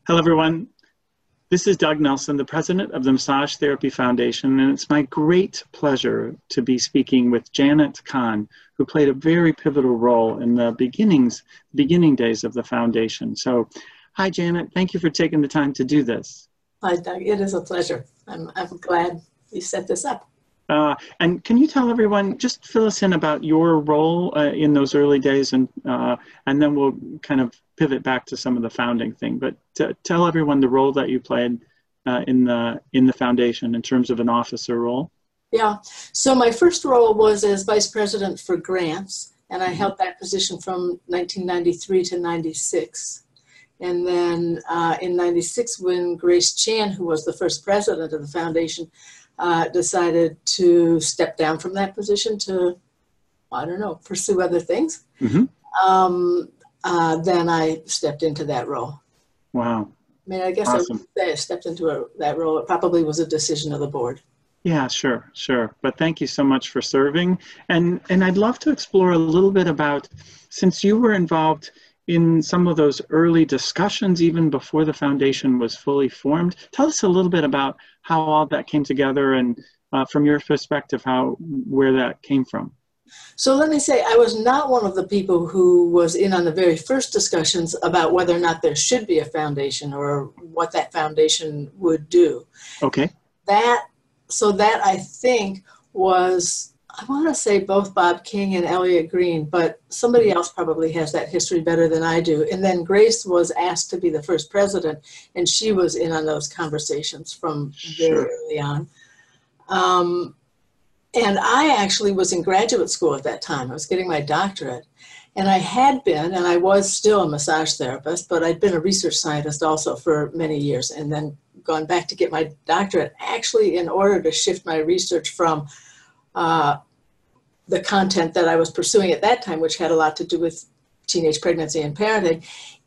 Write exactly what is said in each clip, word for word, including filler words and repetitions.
Hello, everyone. This is Doug Nelson, the president of the Massage Therapy Foundation, and it's my great pleasure to be speaking with Janet Kahn, who played a very pivotal role in the beginnings, beginning days of the foundation. So, hi, Janet. Thank you for taking the time to do this. Hi, Doug. It is a pleasure. I'm, I'm glad you set this up. Uh, and can you tell everyone, just fill us in about your role uh, in those early days, and uh, and then we'll kind of pivot back to some of the founding thing. But to tell everyone the role that you played uh, in the in the foundation in terms of an officer role. Yeah. So my first role was as vice president for grants, and I held that position from nineteen ninety-three to ninety-six. And then uh, in ninety-six, when Grace Chan, who was the first president of the foundation, Uh, decided to step down from that position to, I don't know, pursue other things. Mm-hmm. um, uh, then I stepped into that role. Wow. I mean, I guess Awesome. I would say I stepped into a, that role. It probably was a decision of the board. Yeah, sure, sure. But thank you so much for serving. And, and I'd love to explore a little bit about, since you were involved in some of those early discussions, even before the foundation was fully formed. Tell us a little bit about how all that came together, and uh, from your perspective, how where that came from. So let me say, I was not one of the people who was in on the very first discussions about whether or not there should be a foundation or what that foundation would do. Okay. That, so that I think was, I want to say both Bob King and Elliot Green, but somebody else probably has that history better than I do. And then Grace was asked to be the first president, and she was in on those conversations from very Sure. early on. Um, and I actually was in graduate school at that time. I was getting my doctorate. And I had been, and I was still a massage therapist, but I'd been a research scientist also for many years, and then gone back to get my doctorate, actually in order to shift my research from Uh, the content that I was pursuing at that time, which had a lot to do with teenage pregnancy and parenting,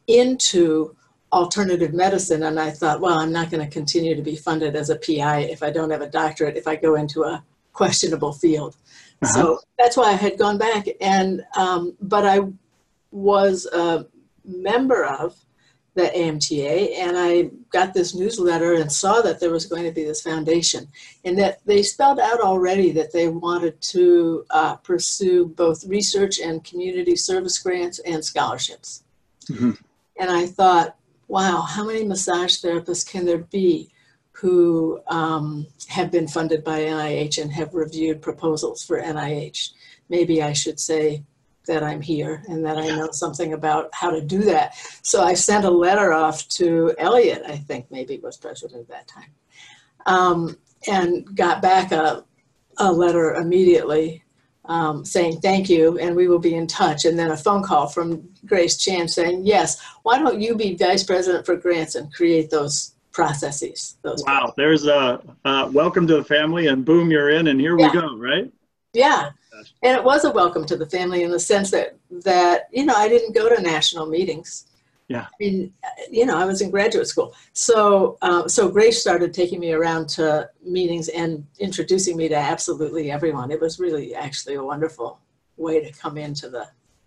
into alternative medicine. And I thought, well, I'm not going to continue to be funded as a P I if I don't have a doctorate, if I go into a questionable field. Uh-huh. So that's why I had gone back. And um, but I was a member of the A M T A, and I got this newsletter and saw that there was going to be this foundation, and that they spelled out already that they wanted to uh, pursue both research and community service grants and scholarships. Mm-hmm. And I thought, wow, how many massage therapists can there be who um, have been funded by N I H and have reviewed proposals for N I H? Maybe I should say that I'm here and that I know something about how to do that. So I sent a letter off to Elliot, I think maybe was president at that time, um, and got back a, a letter immediately um, saying thank you, and we will be in touch. And then a phone call from Grace Chan saying, yes, why don't you be vice president for grants and create those processes. Those wow, processes. There's a uh, welcome to the family, and boom, you're in, and here Yeah. we go, right? Yeah. And it was a welcome to the family in the sense that, that, you know, I didn't go to national meetings. Yeah. I mean, you know, I was in graduate school. So, uh, so Grace started taking me around to meetings and introducing me to absolutely everyone. It was really actually a wonderful way to come into the,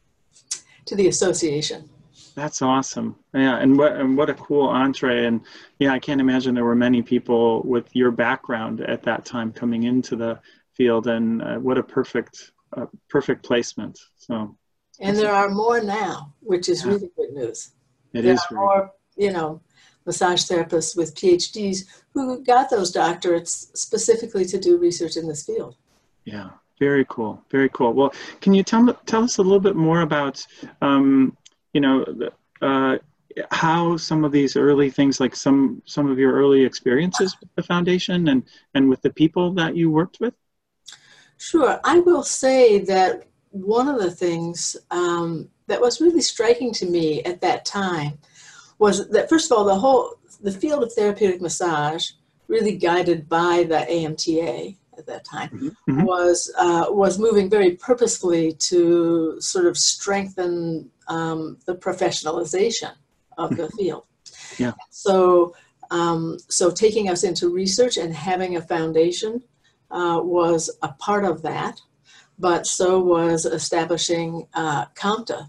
to the association. That's awesome. Yeah. And what, and what a cool entree. And yeah, I can't imagine there were many people with your background at that time coming into the field, and uh, what a perfect, uh, perfect placement. So, and there are more now, which is yeah. really good news. It there is are more, you know, massage therapists with P H Ds who got those doctorates specifically to do research in this field. Yeah, very cool, very cool. Well, can you tell tell us a little bit more about, um, you know, uh, how some of these early things, like some some of your early experiences with the foundation and and with the people that you worked with? Sure. I will say that one of the things um, that was really striking to me at that time was that, first of all, the whole, the field of therapeutic massage, really guided by the A M T A at that time, mm-hmm. was, uh, was moving very purposefully to sort of strengthen um, the professionalization of the field. Yeah. So, um, so taking us into research and having a foundation Uh, was a part of that, but so was establishing uh, COMTA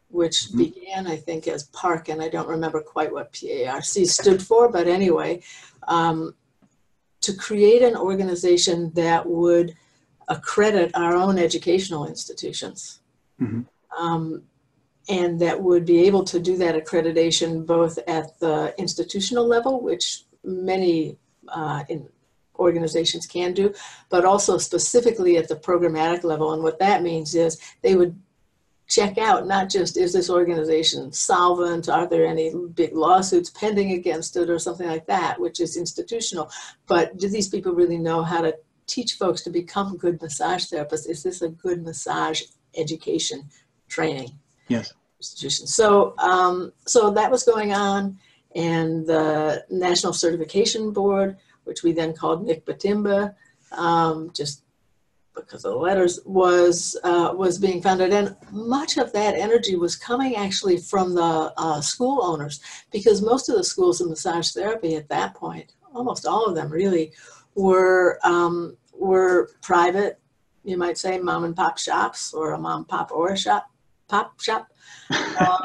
which Mm-hmm. began, I think, as PARC, and I don't remember quite what P A R C stood for, but anyway, um, to create an organization that would accredit our own educational institutions. Mm-hmm. Um, and that would be able to do that accreditation both at the institutional level, which many uh, in organizations can do, but also specifically at the programmatic level. And what that means is they would check out not just, is this organization solvent, are there any big lawsuits pending against it or something like that, which is institutional, but do these people really know how to teach folks to become good massage therapists? Is this a good massage education training? Yes. Institution. So, um, so that was going on, and the National Certification Board, which we then called N C B T I M B A, um, just because of the letters, was uh, was being founded, and much of that energy was coming actually from the uh, school owners, because most of the schools of massage therapy at that point, almost all of them really, were um, were private, you might say, mom and pop shops, or a mom pop or a shop pop shop. Um,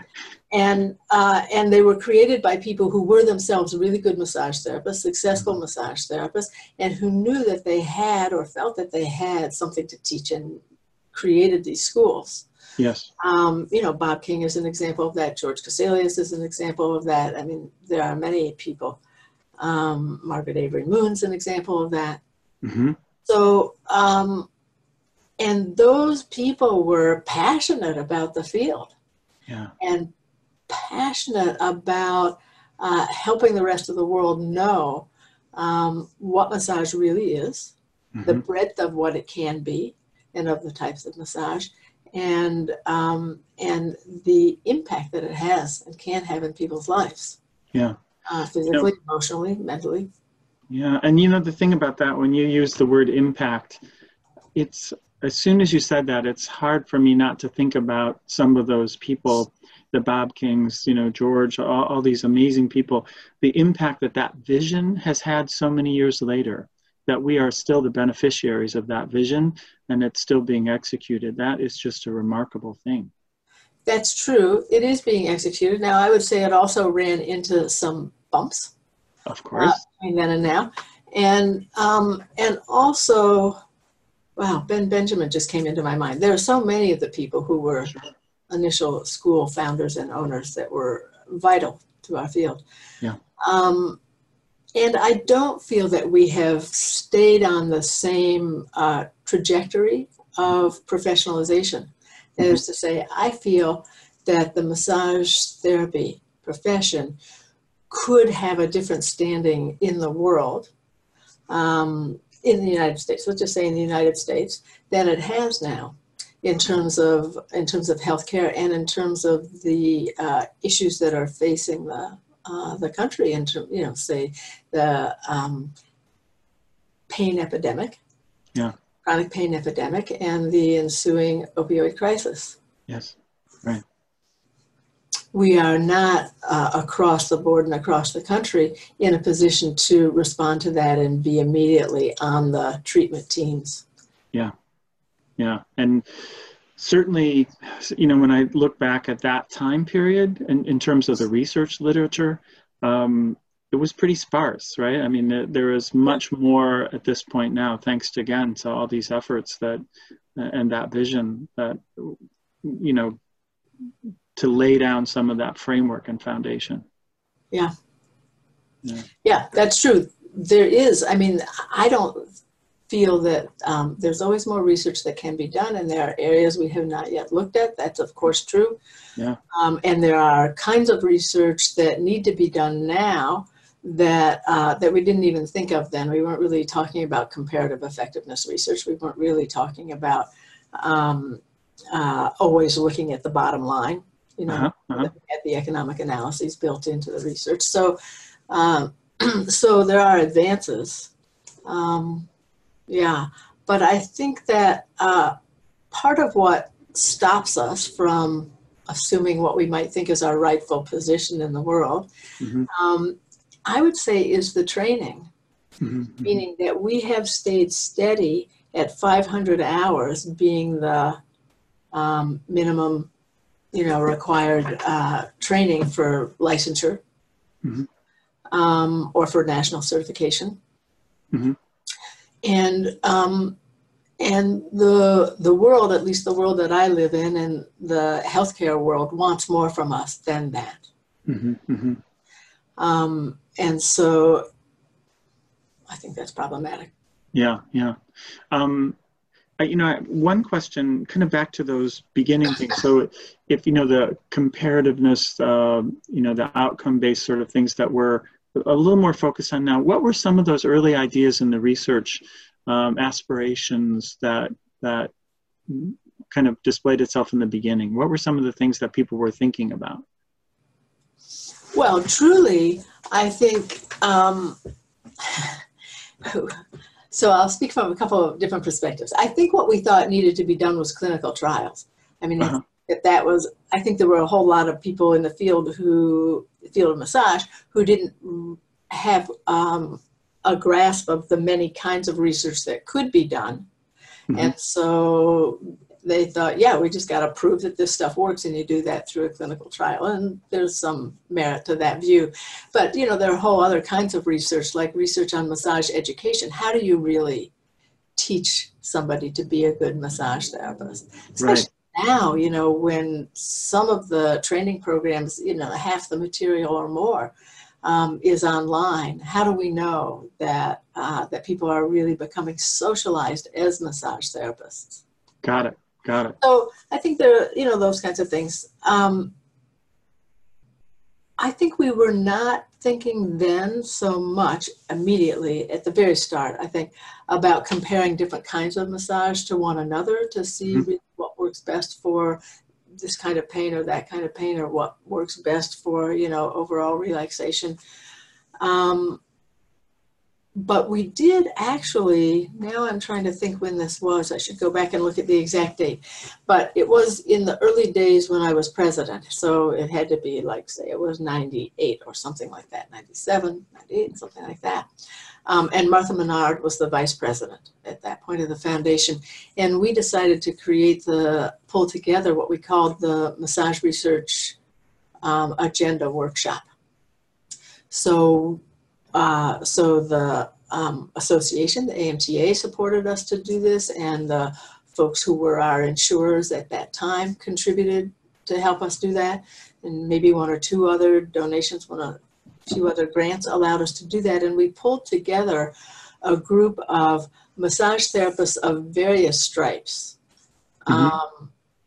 and uh, and they were created by people who were themselves really good massage therapists, successful massage therapists, and who knew that they had or felt that they had something to teach, and created these schools. Yes. Um, you know, Bob King is an example of that. George Casalius is an example of that. I mean, there are many people. Um, Margaret Avery Moon's an example of that. Mm-hmm. So, um, and those people were passionate about the field. Yeah. And passionate about uh, helping the rest of the world know um, what massage really is, Mm-hmm. the breadth of what it can be, and of the types of massage, and um, and the impact that it has and can have in people's lives. Yeah. Uh, physically, Yep. emotionally, mentally. Yeah. And you know, the thing about that, when you use the word impact, it's, as soon as you said that, it's hard for me not to think about some of those people, the Bob Kings, you know, George, all, all these amazing people, the impact that that vision has had so many years later, that we are still the beneficiaries of that vision, and it's still being executed. That is just a remarkable thing. That's true. It is being executed. Now, I would say it also ran into some bumps. Of course. Uh, between then and now. And, um, and also, wow, Ben Benjamin just came into my mind. There are so many of the people who were Sure. initial school founders and owners that were vital to our field. Yeah. Um, and I don't feel that we have stayed on the same uh, trajectory of professionalization. That Mm-hmm. is to say, I feel that the massage therapy profession could have a different standing in the world, um, in the United States, let's just say in the United States, than it has now, in terms of in terms of healthcare, and in terms of the uh, issues that are facing the uh, the country, in terms, you know, say the um, pain epidemic, Yeah. chronic pain epidemic, and the ensuing opioid crisis. Yes. Right. We are not uh, across the board and across the country in a position to respond to that and be immediately on the treatment teams. Yeah. Yeah. And certainly, you know, when I look back at that time period in, in terms of the research literature, um, it was pretty sparse, right? I mean, there, there is much more at this point now, thanks to, again, to all these efforts that, and that vision that, you know, to lay down some of that framework and foundation. Yeah. Yeah. Yeah, that's true. There is, I mean, I don't feel that um, there's always more research that can be done, and there are areas we have not yet looked at. That's of course true. Yeah. Um, and there are kinds of research that need to be done now that uh, that we didn't even think of then. We weren't really talking about comparative effectiveness research. We weren't really talking about um, uh, always looking at the bottom line, you know, Uh-huh. Uh-huh. at the economic analyses built into the research. So, um, so there are advances. Um, yeah, but I think that uh, part of what stops us from assuming what we might think is our rightful position in the world, Mm-hmm. um, I would say, is the training, Mm-hmm. meaning that we have stayed steady at five hundred hours being the um, minimum you know, required uh, training for licensure, mm-hmm. um, or for national certification. Mm-hmm. And um, and the the world, at least the world that I live in, and the healthcare world, wants more from us than that. Mm-hmm. Mm-hmm. Um, and so I think that's problematic. Yeah, yeah. Um, I, you know, one question, kind of back to those beginning things. So, if you know the comparativeness, uh, you know, the outcome-based sort of things that we're a little more focused on now. What were some of those early ideas in the research um, aspirations that that kind of displayed itself in the beginning? What were some of the things that people were thinking about? Well, truly, I think. Um, So I'll speak from a couple of different perspectives. I think what we thought needed to be done was clinical trials. I mean, uh-huh. if that was, I think there were a whole lot of people in the field who, the field of massage, who didn't have um, a grasp of the many kinds of research that could be done. Mm-hmm. And so they thought, yeah, we just got to prove that this stuff works, and you do that through a clinical trial. And there's some merit to that view. But, you know, there are whole other kinds of research, like research on massage education. How do you really teach somebody to be a good massage therapist? Especially right. now, you know, when some of the training programs, you know, half the material or more um, is online. How do we know that, uh, that people are really becoming socialized as massage therapists? Got it. Got it. So I think there are, you know, those kinds of things. Um, I think we were not thinking then so much immediately at the very start, I think, about comparing different kinds of massage to one another to see mm-hmm. what works best for this kind of pain or that kind of pain, or what works best for, you know, overall relaxation. Um, But we did actually, now I'm trying to think when this was, I should go back and look at the exact date, but it was in the early days when I was president. So it had to be like, say, it was ninety-eight or something like that, ninety-seven, ninety-eight, something like that. Um, and Martha Menard was the vice president at that point of the foundation. And we decided to create the, pull together what we called the Massage Research um, Agenda Workshop. So Uh, so the um, association, the A M T A, supported us to do this, and the folks who were our insurers at that time contributed to help us do that, and maybe one or two other donations, one or a few other grants allowed us to do that, and we pulled together a group of massage therapists of various stripes. Mm-hmm. Um,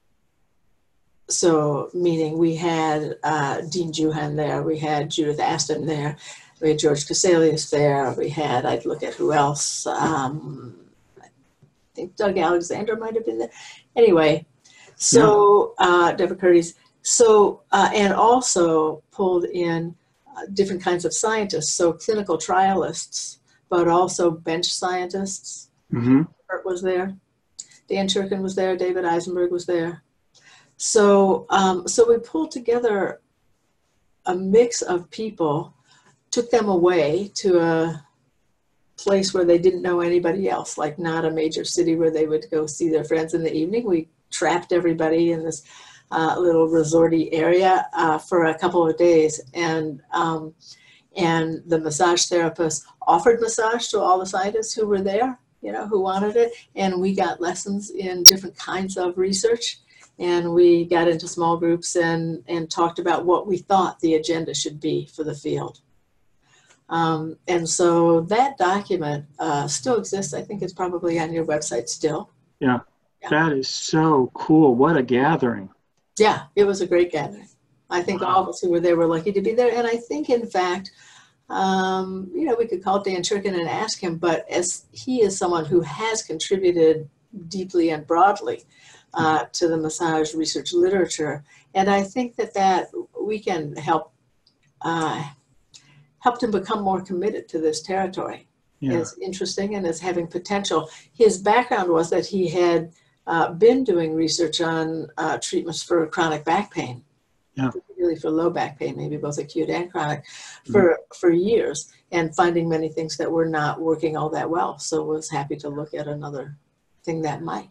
so meaning we had uh, Dean Juhan there, we had Judith Aston there, we had George Casalius there. We had, I'd look at who else. Um, I think Doug Alexander might have been there. Anyway, so yeah. uh, Deborah Curtis. So, uh, and also pulled in uh, different kinds of scientists. So clinical trialists, but also bench scientists. Mm-hmm. Kurt was there. Dan Churkin was there. David Eisenberg was there. So, um, so we pulled together a mix of people, took them away to a place where they didn't know anybody else, like not a major city where they would go see their friends in the evening. We trapped everybody in this uh, little resorty area uh, for a couple of days. And, um, and the massage therapist offered massage to all the scientists who were there, you know, who wanted it. And we got lessons in different kinds of research. And we got into small groups and, and talked about what we thought the agenda should be for the field. Um, and so that document uh, still exists. I think it's probably on your website still. Yeah. yeah, that is so cool. What a gathering. Yeah, it was a great gathering. I think wow. all of us who were there were lucky to be there. And I think, in fact, um, you know, we could call Dan Churkin and ask him, but as he is someone who has contributed deeply and broadly uh, to the massage research literature, and I think that that we can help uh, helped him become more committed to this territory yeah. as interesting and as having potential. His background was that he had uh, been doing research on uh, treatments for chronic back pain, yeah. particularly for low back pain, maybe both acute and chronic, for, mm-hmm. for years, and finding many things that were not working all that well. So was happy to look at another thing that might.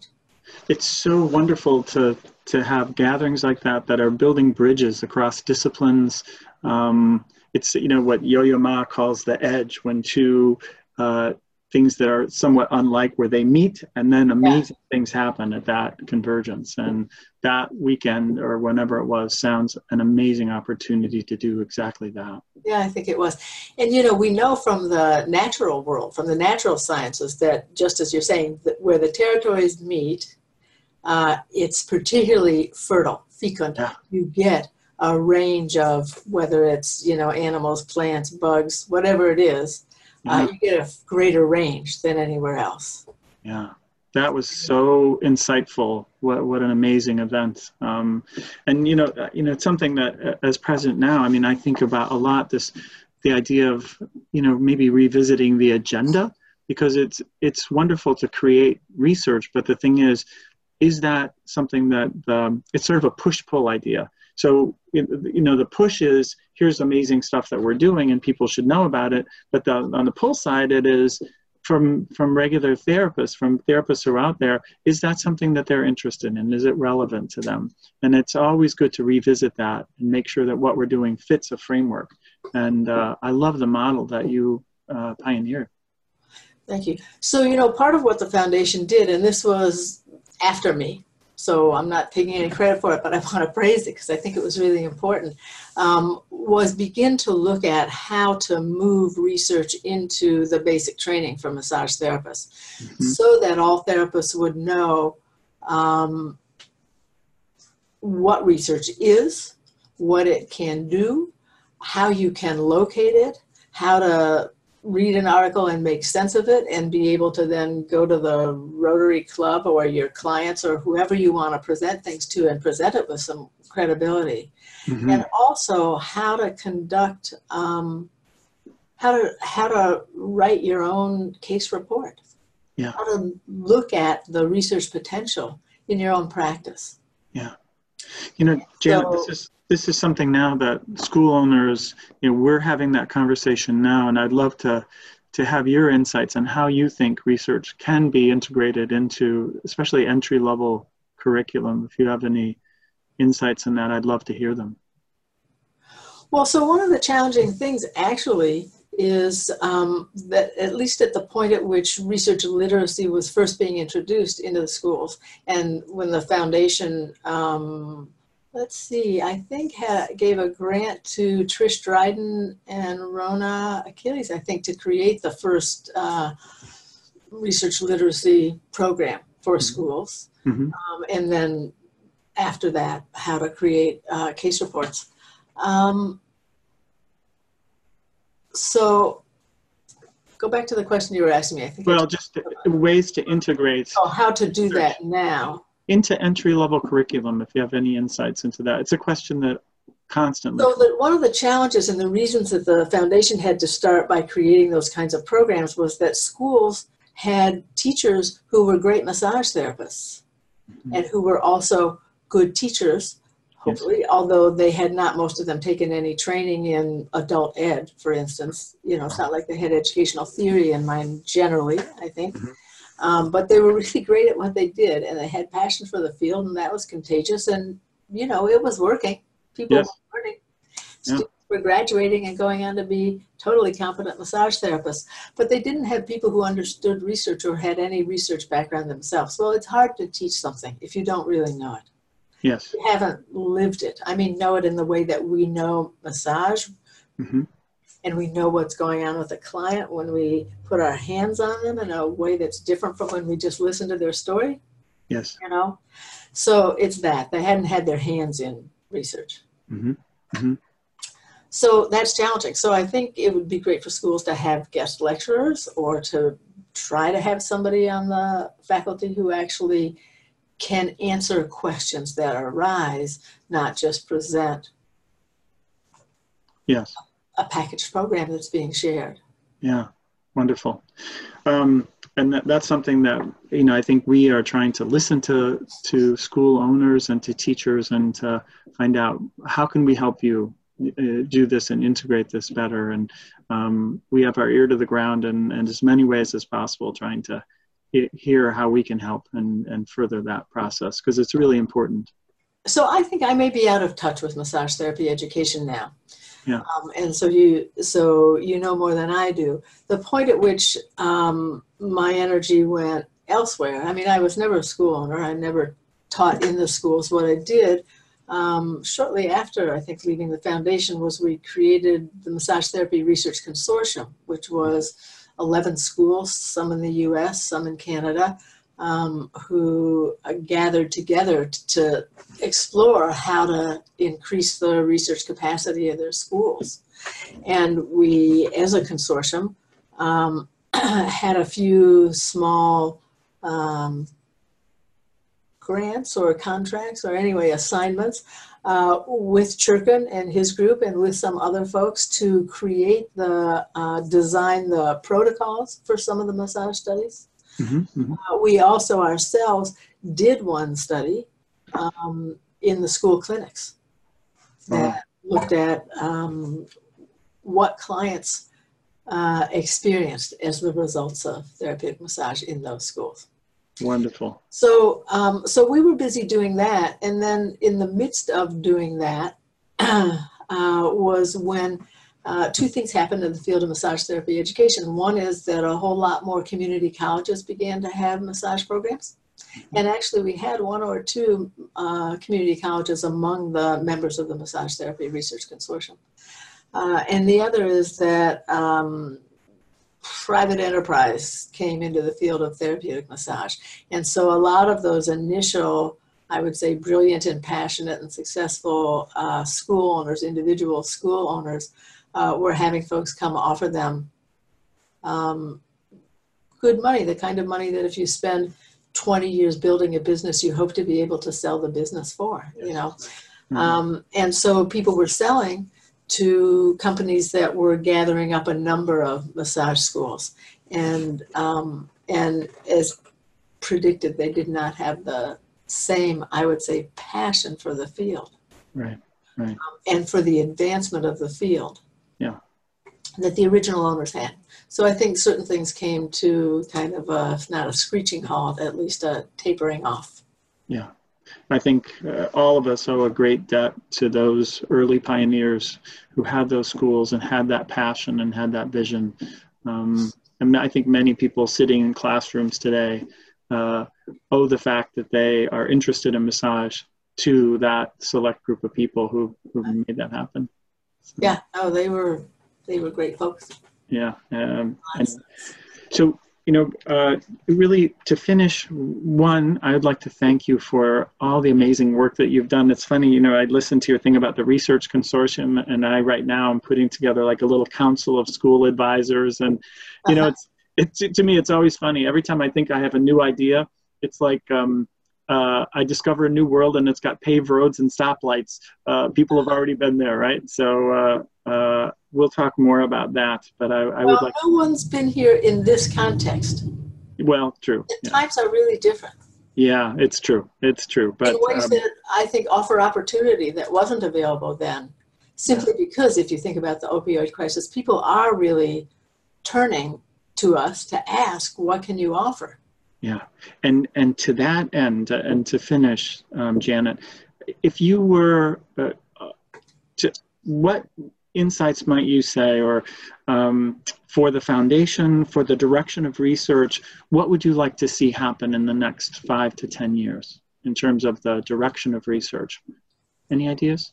It's so wonderful to to have gatherings like that that are building bridges across disciplines. Um, it's, you know, what Yo-Yo Ma calls the edge, when two uh, things that are somewhat unlike where they meet, and then amazing yeah. things happen at that convergence. And that weekend, or whenever it was, sounds an amazing opportunity to do exactly that. Yeah, I think it was. And, you know, we know from the natural world, from the natural sciences, that just as you're saying, that where the territories meet, uh, it's particularly fertile, fecund. Yeah. You get a range of, whether it's, you know, animals, plants, bugs, whatever it is, yeah. uh, you get a greater range than anywhere else. Yeah, that was so insightful. What what an amazing event. Um, and, you know, you know, it's something that uh, as president now, I mean, I think about a lot, this, the idea of, you know, maybe revisiting the agenda, because it's, it's wonderful to create research, but the thing is, is that something that, um, it's sort of a push-pull idea. So, you know, the push is, here's amazing stuff that we're doing and people should know about it. But the, on the pull side, it is from, from regular therapists, from therapists who are out there, is that something that they're interested in? Is it relevant to them? And it's always good to revisit that and make sure that what we're doing fits a framework. And uh, I love the model that you uh, pioneered. Thank you. So, you know, part of what the foundation did, and this was after me, so I'm not taking any credit for it, but I want to praise it because I think it was really important, um, was begin to look at how to move research into the basic training for massage therapists, mm-hmm. so that all therapists would know um, what research is, what it can do, how you can locate it, how to read an article and make sense of it, and be able to then go to the Rotary Club or your clients or whoever you want to present things to and present it with some credibility. Mm-hmm. And also how to conduct, um, how to, how to write your own case report. Yeah. How to look at the research potential in your own practice. Yeah. You know, Janet, so, this is This is something now that school owners, you know, we're having that conversation now, and I'd love to, to have your insights on how you think research can be integrated into, especially entry-level curriculum. If you have any insights on that, I'd love to hear them. Well, so one of the challenging things actually is um, that at least at the point at which research literacy was first being introduced into the schools, and when the foundation, um, let's see, I think had, gave a grant to Trish Dryden and Rona Achilles, I think, to create the first uh, research literacy program for mm-hmm. schools. Mm-hmm. Um, and then after that, how to create uh, case reports. Um, so go back to the question you were asking me. I think well, just ways to integrate. Oh, how to do that now. Into entry-level curriculum, if you have any insights into that. It's a question that constantly. So the, one of the challenges and the reasons that the foundation had to start by creating those kinds of programs was that schools had teachers who were great massage therapists, mm-hmm. and who were also good teachers, hopefully, yes. although they had not, most of them, taken any training in adult ed, for instance. You know, it's not like they had educational theory in mind generally, I think. Mm-hmm. Um, but they were really great at what they did, and they had passion for the field, and that was contagious. And, you know, it was working. People yes. were learning. Students yeah. were graduating and going on to be totally competent massage therapists. But they didn't have people who understood research or had any research background themselves. Well, it's hard to teach something if you don't really know it. Yes. You haven't lived it. I mean, know it in the way that we know massage. Mm-hmm. And we know what's going on with the client when we put our hands on them in a way that's different from when we just listen to their story. Yes. You know? So it's that. They hadn't had their hands in research. Mm-hmm. Mm-hmm. So that's challenging. So I think it would be great for schools to have guest lecturers, or to try to have somebody on the faculty who actually can answer questions that arise, not just present. Yes. A packaged program that's being shared. Yeah, wonderful. Um, and that, that's something that, you know, I think we are trying to listen to, to school owners and to teachers, and to find out how can we help you uh, do this and integrate this better. And um, we have our ear to the ground, and, and as many ways as possible trying to he- hear how we can help and, and further that process, because it's really important. So I think I may be out of touch with massage therapy education now. Yeah. Um, and so you, so you know more than I do. The point at which um, my energy went elsewhere. I mean, I was never a school owner. I never taught in the schools. What I did um, shortly after, I think, leaving the foundation was we created the Massage Therapy Research Consortium, which was eleven schools, some in the U S, some in Canada, um, who gathered together to explore how to increase the research capacity of their schools. And we, as a consortium, um, had a few small um, grants or contracts, or anyway, assignments uh, with Churkin and his group and with some other folks to create the, uh, design the protocols for some of the massage studies. Mm-hmm, mm-hmm. Uh, we also ourselves did one study um, in the school clinics that oh. looked at um, what clients uh, experienced as the results of therapeutic massage in those schools. Wonderful. So, um, so we were busy doing that, and then in the midst of doing that uh, was when uh, two things happened in the field of massage therapy education. One is that a whole lot more community colleges began to have massage programs, and actually we had one or two uh, community colleges among the members of the Massage Therapy Research Consortium. Uh, and the other is that um, private enterprise came into the field of therapeutic massage. And so a lot of those initial, I would say, brilliant and passionate and successful uh, school owners, individual school owners, uh, were having folks come offer them um, good money, the kind of money that if you spend twenty years building a business, you hope to be able to sell the business for, you know. Mm-hmm. Um, and so people were selling to companies that were gathering up a number of massage schools. And, um, and as predicted, they did not have the same, I would say, passion for the field. Right, right. Um, and for the advancement of the field. Yeah. That the original owners had. So I think certain things came to kind of a, if not a screeching halt, at least a tapering off. Yeah. I think uh, all of us owe a great debt to those early pioneers who had those schools and had that passion and had that vision. Um, and I think many people sitting in classrooms today uh, owe the fact that they are interested in massage to that select group of people who, who made that happen. So, yeah, oh, they were, they were great folks. Yeah. Um, and so, you know, uh, really to finish, one, I would like to thank you for all the amazing work that you've done. It's funny, you know, I listened to your thing about the research consortium, and I right now I'm putting together like a little council of school advisors. And, you know, it's, it's, to me, it's always funny. Every time I think I have a new idea, it's like um, uh, I discover a new world and it's got paved roads and stoplights. Uh, people have already been there, right? So, uh, Uh, we'll talk more about that, but I, I well, would like. No one's been here in this context. Well, true. The yeah. times are really different. Yeah, it's true. It's true. But in ways um, that I think offer opportunity that wasn't available then. Simply yeah. because if you think about the opioid crisis, people are really turning to us to ask, what can you offer? Yeah, and and to that end, uh, and to finish, um, Janet, if you were uh, uh, to what. insights might you say, or um, for the foundation, for the direction of research, what would you like to see happen in the next five to ten years in terms of the direction of research? Any ideas?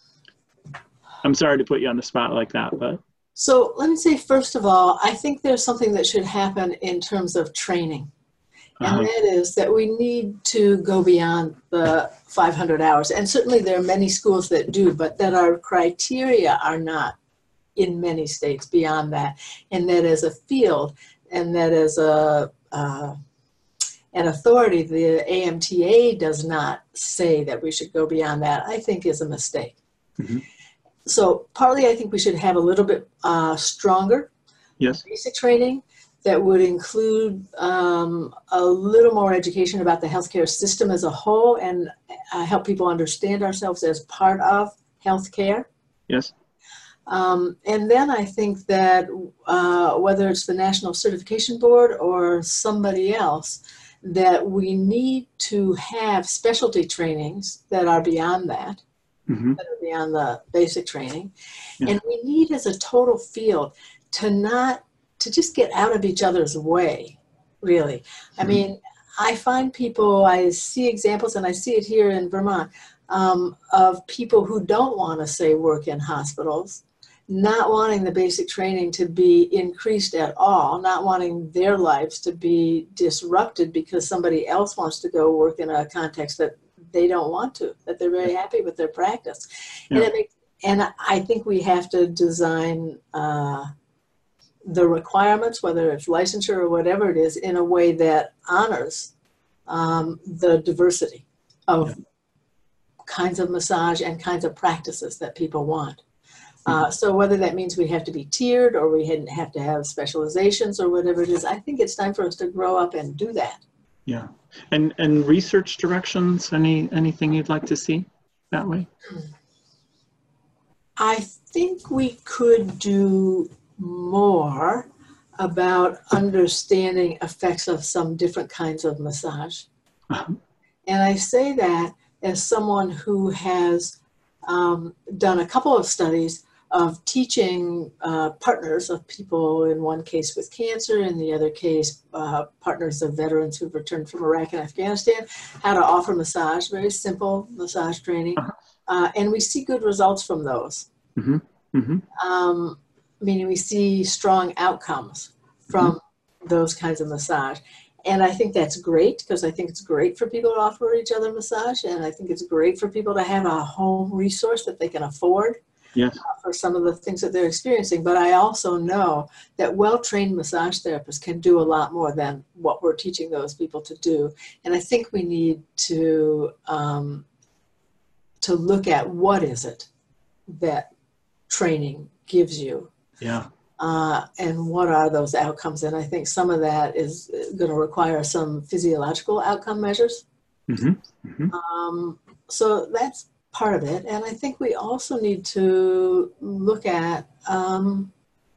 I'm sorry to put you on the spot like that, but. So let me say, first of all, I think there's something that should happen in terms of training. And uh-huh. that is that we need to go beyond the five hundred hours. And certainly there are many schools that do, but that our criteria are not in many states beyond that. And that as a field and that as a, uh, an authority, the A M T A does not say that we should go beyond that, I think is a mistake. Mm-hmm. So partly I think we should have a little bit uh, stronger yes. basic training that would include um, a little more education about the healthcare system as a whole and uh, help people understand ourselves as part of healthcare. Yes. Um, and then I think that uh, whether it's the National Certification Board or somebody else, that we need to have specialty trainings that are beyond that, mm-hmm. that are beyond the basic training. Yeah. And we need as a total field to not, to just get out of each other's way, really. Mm-hmm. I mean, I find people, I see examples, and I see it here in Vermont, um, of people who don't want to, say, work in hospitals, not wanting the basic training to be increased at all, not wanting their lives to be disrupted because somebody else wants to go work in a context that they don't want to, that they're very happy with their practice. Yeah. And, it makes, and I think we have to design uh, the requirements, whether it's licensure or whatever it is, in a way that honors um, the diversity of yeah. kinds of massage and kinds of practices that people want. Uh, so whether that means we have to be tiered or we have to have specializations or whatever it is, I think it's time for us to grow up and do that. Yeah. And and research directions, any anything you'd like to see that way? I think we could do more about understanding effects of some different kinds of massage. Uh-huh. And I say that as someone who has um, done a couple of studies of teaching uh, partners of people, in one case with cancer, in the other case uh, partners of veterans who've returned from Iraq and Afghanistan, how to offer massage, very simple massage training. Uh-huh. Uh, and we see good results from those. Mm-hmm. Mm-hmm. Um, meaning we see strong outcomes from mm-hmm. those kinds of massage. And I think that's great, because I think it's great for people to offer each other massage, and I think it's great for people to have a home resource that they can afford. Yes. Uh, for some of the things that they're experiencing. But I also know that well-trained massage therapists can do a lot more than what we're teaching those people to do. And I think we need to um, to look at what is it that training gives you. Yeah. Uh, and what are those outcomes? And I think some of that is going to require some physiological outcome measures. Mm-hmm. Mm-hmm. Um, so that's part of it. And I think we also need to look at um,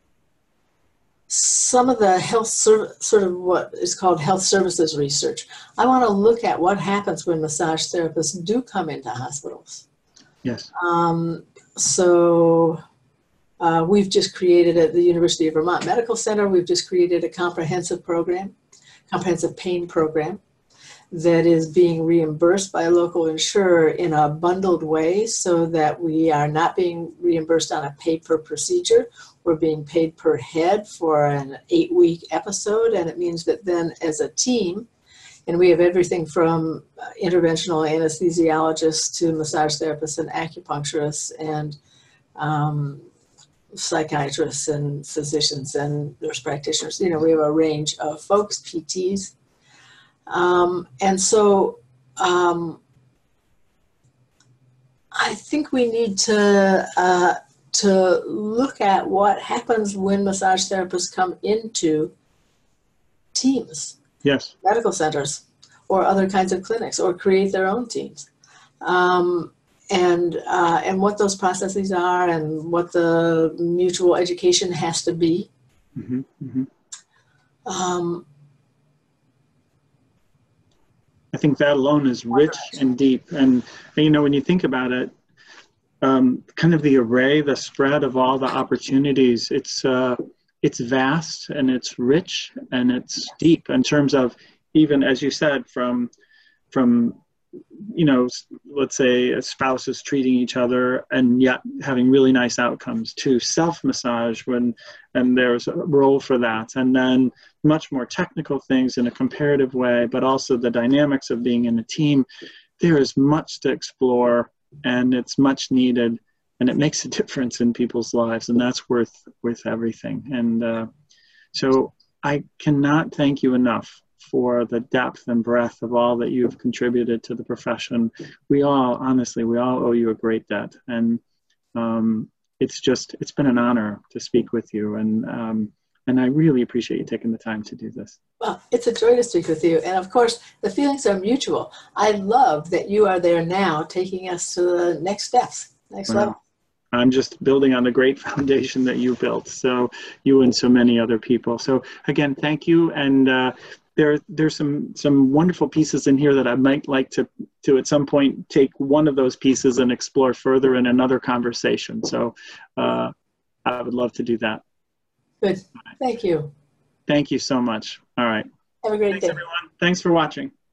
some of the health, ser- sort of what is called health services research. I want to look at what happens when massage therapists do come into hospitals. Yes. Um, so uh, we've just created at the University of Vermont Medical Center, we've just created a comprehensive program, comprehensive pain program, that is being reimbursed by a local insurer in a bundled way, so that we are not being reimbursed on a pay-per-procedure. We're being paid per head for an eight-week episode, and it means that then as a team, and we have everything from interventional anesthesiologists to massage therapists and acupuncturists and um, psychiatrists and physicians and nurse practitioners. You know, we have a range of folks, P Ts. Um, and so um, I think we need to uh, to look at what happens when massage therapists come into teams, yes, medical centers, or other kinds of clinics, or create their own teams, um, and uh, and what those processes are, and what the mutual education has to be. Mm-hmm, mm-hmm. Um, I think that alone is rich and deep. And, you know, when you think about it, um, kind of the array, the spread of all the opportunities, it's uh, it's vast and it's rich and it's deep in terms of, even as you said, from, from you know, let's say spouses treating each other and yet having really nice outcomes, to self-massage when, and there's a role for that. And then much more technical things in a comparative way, but also the dynamics of being in a team. There is much to explore, and it's much needed, and it makes a difference in people's lives, and that's worth, worth everything. And uh, so I cannot thank you enough for the depth and breadth of all that you've contributed to the profession. We all, honestly, we all owe you a great debt. And um, it's just, it's been an honor to speak with you. And, um, and I really appreciate you taking the time to do this. Well, it's a joy to speak with you. And of course, the feelings are mutual. I love that you are there now, taking us to the next steps, next well, level. I'm just building on the great foundation that you built. So you and so many other people. So again, thank you. And uh, there, there's some some wonderful pieces in here that I might like to, to at some point take one of those pieces and explore further in another conversation. So uh, I would love to do that. Good. Thank you. Thank you so much. All right. Have a great Thanks, day. everyone. Thanks for watching.